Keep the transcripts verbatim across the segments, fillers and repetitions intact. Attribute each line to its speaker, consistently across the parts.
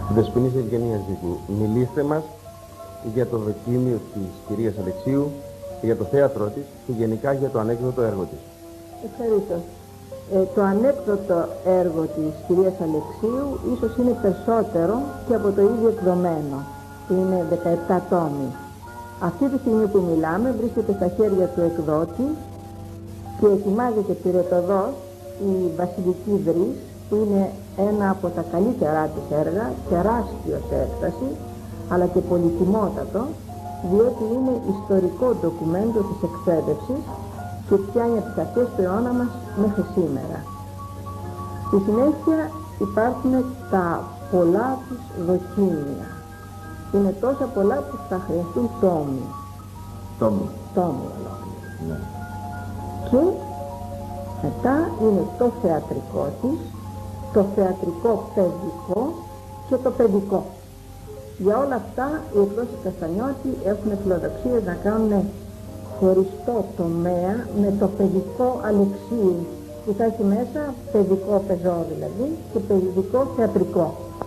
Speaker 1: Δεσποινής Ευγενίας Ζήκου, μιλήστε μας για το δοκίμιο της κυρίας Αλεξίου, για το θέατρό της και γενικά για το ανέκδοτο έργο της.
Speaker 2: Ευχαριστώ. Ε, το ανέκδοτο έργο της κυρίας Αλεξίου ίσως είναι περισσότερο και από το ίδιο εκδομένο, που είναι δεκαεπτά τόμοι. Αυτή τη στιγμή που μιλάμε βρίσκεται στα χέρια του εκδότη και ετοιμάζεται πυρετοδός η Βασιλική Βρύς, που είναι ένα από τα καλύτερά της έργα, τεράστιο σε έκταση, αλλά και πολυτιμότατο, διότι είναι ιστορικό ντοκουμέντο της εκπαίδευσης και πιάνει από τις αρχές του αιώνα μας μέχρι σήμερα. Στη συνέχεια υπάρχουν τα πολλά τους δοκίμια. Είναι τόσα πολλά που θα χρειαστούν τόμοι.
Speaker 1: Τόμοι.
Speaker 2: Τόμοι ολόκληροι.
Speaker 1: Ναι.
Speaker 2: Και μετά είναι το θεατρικό της, το θεατρικό παιδικό και το παιδικό. Για όλα αυτά οι εκδόσεις Καστανιώτη έχουν φιλοδοξίες να κάνουν χωριστό τομέα με το παιδικό Αλεξίου, που θα έχει μέσα παιδικό πεζό δηλαδή και παιδικό θεατρικό.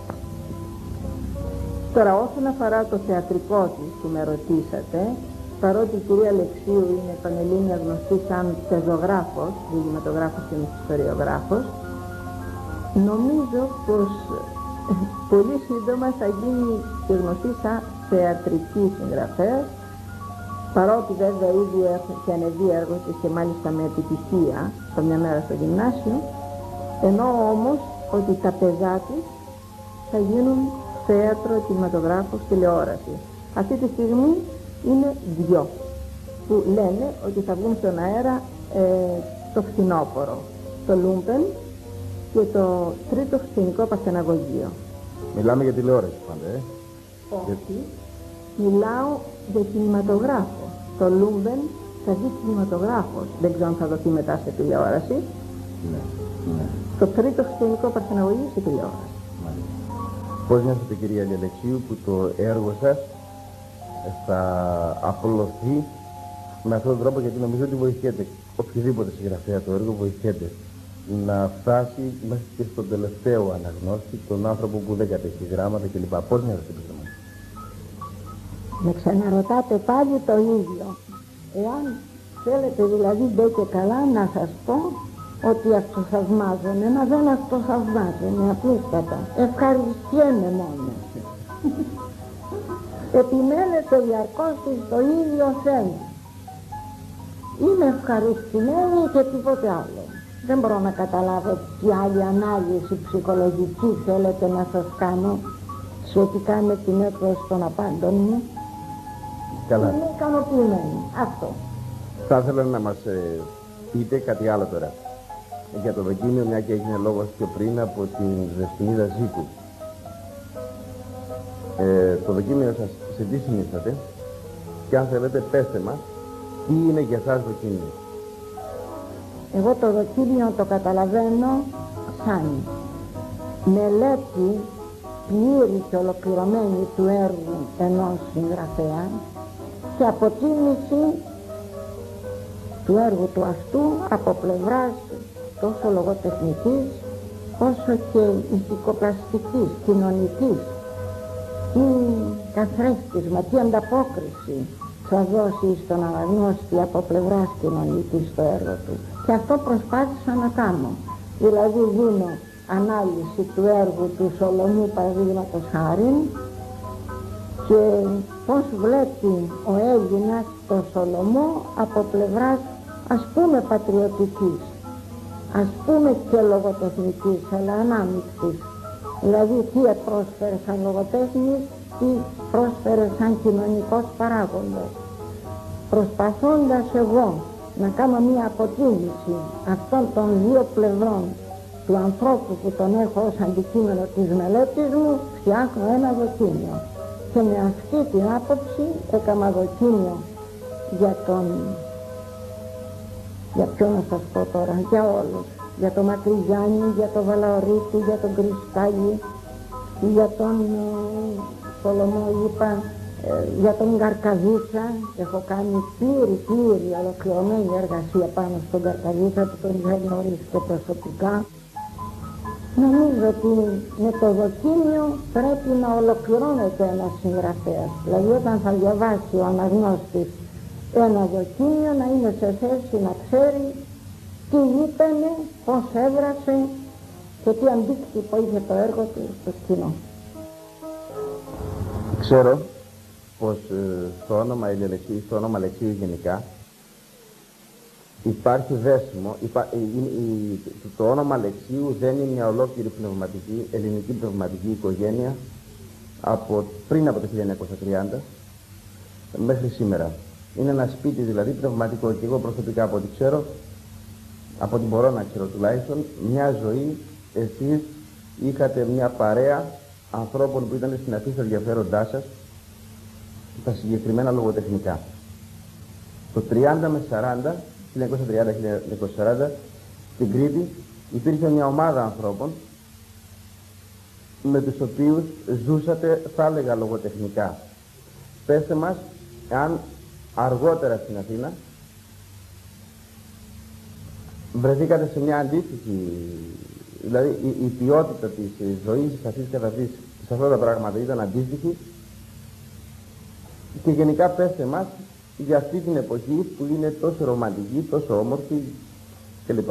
Speaker 2: Τώρα όσον αφορά το θεατρικό της που με ρωτήσατε, παρότι η κυρία Αλεξίου είναι πανελλήνια γνωστή σαν πεζογράφος, διδυματογράφος και ιστοριογράφος, νομίζω πως πολύ σύντομα θα γίνει και γνωστή σαν θεατρική συγγραφέα, παρότι βέβαια ήδη έχει και ανεβεί έργο της και μάλιστα με επιτυχία στο μια μέρα στο γυμνάσιο, ενώ όμως ότι τα πεζά της θα γίνουν θέατρο, κινηματογράφος, τηλεόραση. Αυτή τη στιγμή είναι δυο που λένε ότι θα βγουν στον αέρα ε, το φθινόπωρο, το Λούμπεν και το τρίτο σκηνικό Παρθεναγωγείο.
Speaker 1: Μιλάμε για τηλεόραση πάντα, ε?
Speaker 2: Όχι, για... μιλάω για κινηματογράφο. Το Λούμπεν θα βγει κινηματογράφος, δεν ξέρω αν θα δοθεί μετά σε τηλεόραση.
Speaker 1: Ναι, ναι.
Speaker 2: Το τρίτο σκηνικό Παρθεναγωγείο σε τηλεόραση.
Speaker 1: Πώς νιώθετε κυρία Αλεξίου που το έργο σας θα απλωθεί με αυτόν τον τρόπο, γιατί νομίζω ότι βοηθιέται οποιοδήποτε συγγραφέα το έργο, βοηθιέται να φτάσει μέχρι και στον τελευταίο αναγνώστη, τον άνθρωπο που δεν κατέχει γράμματα κλπ. Πώς νιώθετε πίσω μας?
Speaker 2: Με ξαναρωτάτε πάλι το ίδιο. Εάν θέλετε δηλαδή ντε και καλά να σας πω ότι αυτοθαυμάζομαι, μα δεν αυτοθαυμάζομαι, απλούστατα. Ευχαριστιέμαι μόνο. Επιμένετε διαρκώς στο ίδιο θέμα. Είμαι ευχαριστημένη και τίποτε άλλο. Δεν μπορώ να καταλάβω τι άλλη ανάλυση ψυχολογική θέλετε να σας κάνω σχετικά με την έκδοση των απάντων μου.
Speaker 1: Καλά.
Speaker 2: Είμαι ικανοποιημένη. Αυτό.
Speaker 1: Θα ήθελα να μας ε, πείτε κάτι άλλο τώρα. Για το δοκίμιο, μια και έγινε λόγος πιο πριν από την Δεσποινίδα Ζήκου. Ε, το δοκίμιο σας, σε τι συνίσταται, και αν θέλετε πέστε μας τι είναι για σας δοκίμιο.
Speaker 2: Εγώ το δοκίμιο το καταλαβαίνω σαν μελέτη πλήρη και ολοκληρωμένη του έργου ενός συγγραφέα και αποτίμηση του έργου του αυτού από πλευράς τόσο λογοτεχνικής όσο και ηθικοπλαστικής, κοινωνικής. Τι καθρέφτισμα, τι ανταπόκριση θα δώσει στον αναγνώστη από πλευράς κοινωνικής στο έργο του. Και αυτό προσπάθησα να κάνω. Δηλαδή δίνω ανάλυση του έργου του Σολομού παραδείγματος χάριν και πώς βλέπει ο Έλληνας το Σολομό από πλευράς ας πούμε πατριωτικής, ας πούμε και λογοτεχνικής, αλλά ανάμεικτης. Δηλαδή τι πρόσφερε σαν λογοτέχνης, τι πρόσφερε σαν κοινωνικός παράγοντας. Προσπαθώντας εγώ να κάνω μία αποτίμηση αυτών των δύο πλευρών του ανθρώπου που τον έχω ως αντικείμενο της μελέτης μου, φτιάχνω ένα δοκίμιο. Και με αυτή την άποψη έκανα δοκίμιο για τον... για ποιον να σας πω τώρα, για όλους. Για τον Μακρυγιάννη, για τον Βαλαωρίτη, για τον Κρυστάλλη, για τον ε, Σολομό είπα, ε, για τον Καρκαδίτσα. Έχω κάνει πλήρη, πλήρη, ολοκληρωμένη εργασία πάνω στον Καρκαδίτσα που τον είχα γνωρίσει και προσωπικά. Νομίζω ότι με το δοκίμιο πρέπει να ολοκληρώνεται ένας συγγραφέας. Δηλαδή όταν θα διαβάσει ο αναγνώστης ένα δοκίμιο να είναι σε θέση να ξέρει τι ήτανε, πώς έβρασε και τι αντίκτυπο είχε το έργο του στο κοινό.
Speaker 1: Ξέρω πως ε, στο όνομα Ηλιαλεξίου, στο όνομα Αλεξίου γενικά, υπάρχει δέσιμο, υπά, η, η, το, το όνομα Αλεξίου δεν είναι μια ολόκληρη πνευματική, ελληνική πνευματική οικογένεια από πριν από το χίλια εννιακόσια τριάντα μέχρι σήμερα. Είναι ένα σπίτι δηλαδή πνευματικό και εγώ προσωπικά από ό,τι ξέρω, από ό,τι μπορώ να ξέρω τουλάχιστον, μια ζωή εσείς είχατε μια παρέα ανθρώπων που ήταν στην αφή στα ενδιαφέροντά σας τα συγκεκριμένα λογοτεχνικά. Το τριάντα με σαράντα, χίλια εννιακόσια τριάντα με χίλια εννιακόσια σαράντα, στην Κρήτη υπήρχε μια ομάδα ανθρώπων με τους οποίους ζούσατε, θα έλεγα, λογοτεχνικά. Πέστε μας, αν αργότερα στην Αθήνα βρεθήκατε σε μια αντίστοιχη, δηλαδή η, η ποιότητα της ζωής αυτής καθ' αυτής σε αυτά τα πράγματα ήταν αντίστοιχη, και γενικά πέστε μας για αυτή την εποχή που είναι τόσο ρομαντική, τόσο όμορφη κλπ.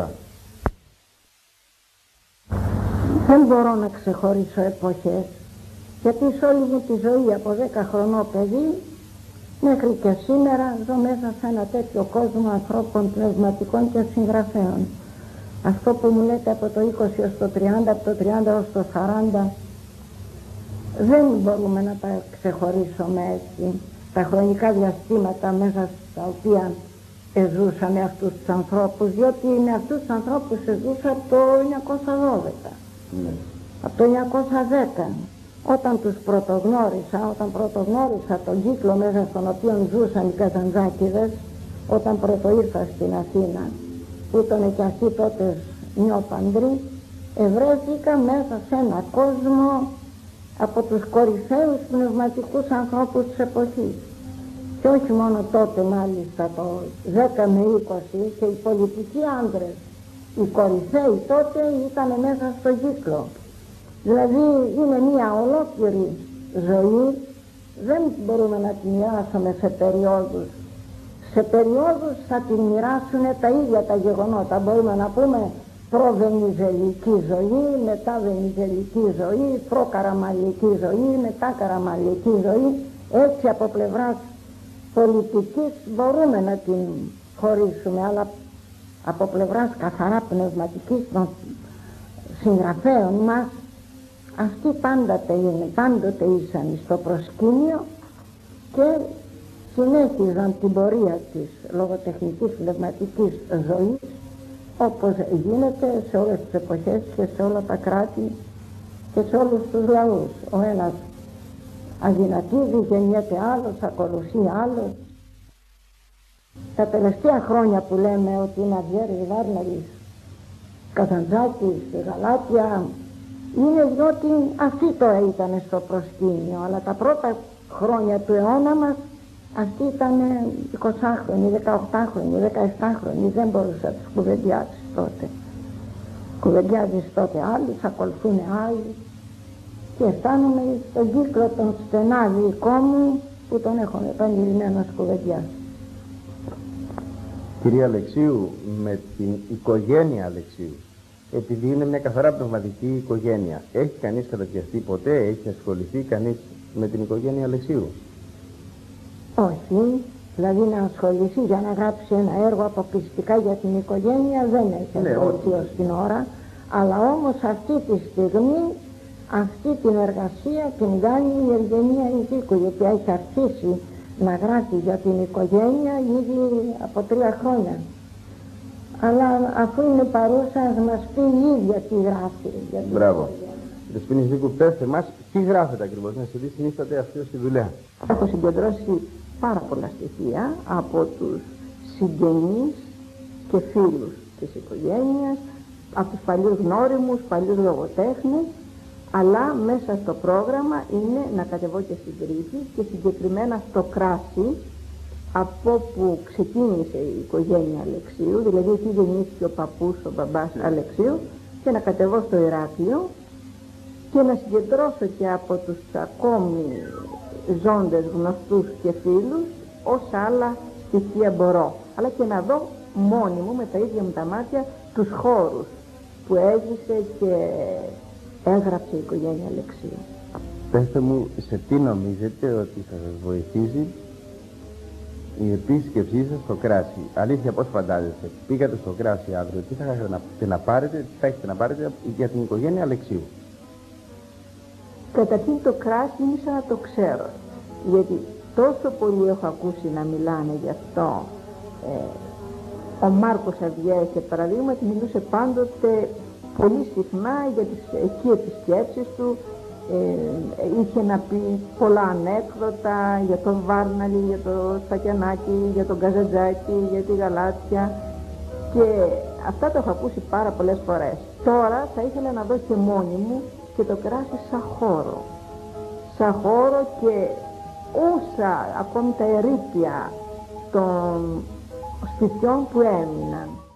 Speaker 2: Δεν μπορώ να ξεχωρίσω εποχές, γιατί σε όλη μου τη ζωή από δέκα χρονών παιδί μέχρι και σήμερα ζω μέσα σε ένα τέτοιο κόσμο ανθρώπων πνευματικών και συγγραφέων. Αυτό που μου λέτε από το είκοσι έως το τριάντα, από το τριάντα έως το σαράντα, δεν μπορούμε να τα ξεχωρίσουμε έτσι, τα χρονικά διαστήματα μέσα στα οποία εζούσαμε αυτούς τους ανθρώπους, διότι με αυτούς τους ανθρώπους εζούσα από το εννιακόσια δώδεκα, mm. από το εννιακόσια δέκα, όταν τους πρωτογνώρισα, όταν πρωτογνώρισα τον κύκλο μέσα στον οποίο ζούσαν οι Καζαντζάκηδες, όταν πρώτο ήρθα στην Αθήνα, που ήταν και αυτοί τότε νιώπαντροι, ευρέθηκα μέσα σε ένα κόσμο από τους κορυφαίους πνευματικούς ανθρώπους της εποχής. Και όχι μόνο τότε, μάλιστα το δέκα με είκοσι, και οι πολιτικοί άντρες, οι κορυφαίοι τότε ήταν μέσα στο κύκλο. Δηλαδή είναι μια ολόκληρη ζωή, δεν μπορούμε να την μοιράσουμε σε περιόδους. Σε περιόδους θα την μοιράσουν τα ίδια τα γεγονότα. Μπορούμε να πούμε προ-βενιζελική ζωή, μετά βενιζελική ζωή, προ-καραμαλική ζωή, μετά καραμαλική ζωή. Έτσι από πλευράς πολιτικής μπορούμε να την χωρίσουμε, αλλά από πλευράς καθαρά πνευματικής των συγγραφέων μας, αυτοί πάντοτε είναι, πάντοτε ήσαν στο προσκήνιο και συνέχιζαν την πορεία της λογοτεχνικής πνευματικής ζωής, όπως γίνεται σε όλες τις εποχές και σε όλα τα κράτη και σε όλους τους λαούς. Ο ένας αδυνατίζει, γεννιέται άλλος, ακολουθεί άλλος. Τα τελευταία χρόνια που λέμε ότι είναι Αβιέρης, Βάρναρης, Καζαντζάκης, Γαλάτια, είναι διότι αυτοί τώρα ήταν στο προσκήνιο, αλλά τα πρώτα χρόνια του αιώνα μας αυτοί ήταν εικοσάχρονοι, δεκαοκτάχρονοι, δεκαεπτάχρονοι, δεν μπορούσε να τους κουβεντιάσεις τότε. Κουβεντιάζεις τότε άλλους, ακολουθούν άλλοι, και φτάνουμε στον κύκλο των στενά δικό μου που τον έχω επανειλημμένος κουβεντιάσει.
Speaker 1: Κυρία Αλεξίου, με την οικογένεια Αλεξίου, επειδή είναι μια καθαρά πνευματική οικογένεια, έχει κανείς κατατιαστεί ποτέ, έχει ασχοληθεί κανείς με την οικογένεια Αλεξίου?
Speaker 2: Όχι, δηλαδή να ασχοληθεί για να γράψει ένα έργο αποκλειστικά για την οικογένεια δεν έχει ασχοληθεί ως την ώρα, αλλά όμως αυτή τη στιγμή αυτή την εργασία την κάνει η Ευγενία Ιδίκου, γιατί έχει αρχίσει να γράφει για την οικογένεια ήδη από τρία χρόνια. Αλλά αφού είναι παρούσα, ας μας πει η ίδια τι γράφει για την
Speaker 1: Μπράβο.
Speaker 2: οικογένεια.
Speaker 1: Δεσποινής Δίκου, πέστε μας τι γράφετε ακριβώς, να σε τι συνίσταται αυτή στη δουλειά.
Speaker 2: Έχω συγκεντρώσει πάρα πολλά στοιχεία από τους συγγενείς και φίλους της οικογένειας, από τους παλιούς γνώριμους, παλιούς λογοτέχνες, αλλά μέσα στο πρόγραμμα είναι να κατεβώ και στην Κρήτη και συγκεκριμένα στο Κράσι, από που ξεκίνησε η οικογένεια Αλεξίου, δηλαδή εκεί γεννήθηκε ο παππούς, ο μπαμπάς Αλεξίου, και να κατεβώ στο Ηράκλειο και να συγκεντρώσω και από τους ακόμη ζώντες γνωστούς και φίλους όσα άλλα στοιχεία μπορώ, αλλά και να δω μόνη μου με τα ίδια μου τα μάτια τους χώρους που έζησε και έγραψε η οικογένεια Αλεξίου.
Speaker 1: Πέστε μου, σε τι νομίζετε ότι θα σας βοηθήσει η επίσκεψή σας στο Κράσι? Αλήθεια, πώς φαντάζεστε? Πήγατε στο Κράσι αύριο, τι θα έχετε να, να πάρετε, τι θα έχετε να πάρετε για την οικογένεια Αλεξίου?
Speaker 2: Καταρχήν το Κράσι είναι σαν να το ξέρω, γιατί τόσο πολύ έχω ακούσει να μιλάνε γι' αυτό. Ε, ο Μάρκος Αβιέρ, για παραδείγμα, μιλούσε πάντοτε πολύ συχνά για τις εκεί επισκέψεις του. Ε, είχε να πει πολλά ανέκδοτα για τον Βάρναλη, για το Σπακιανάκι, για τον Καζαντζάκη, για τη Γαλάτσια, και αυτά το έχω ακούσει πάρα πολλές φορές. Τώρα θα ήθελα να δω και μόνη μου και το Κράσι σαν χώρο, σαν χώρο και όσα ακόμη τα ερείπια των σπιτιών που έμειναν.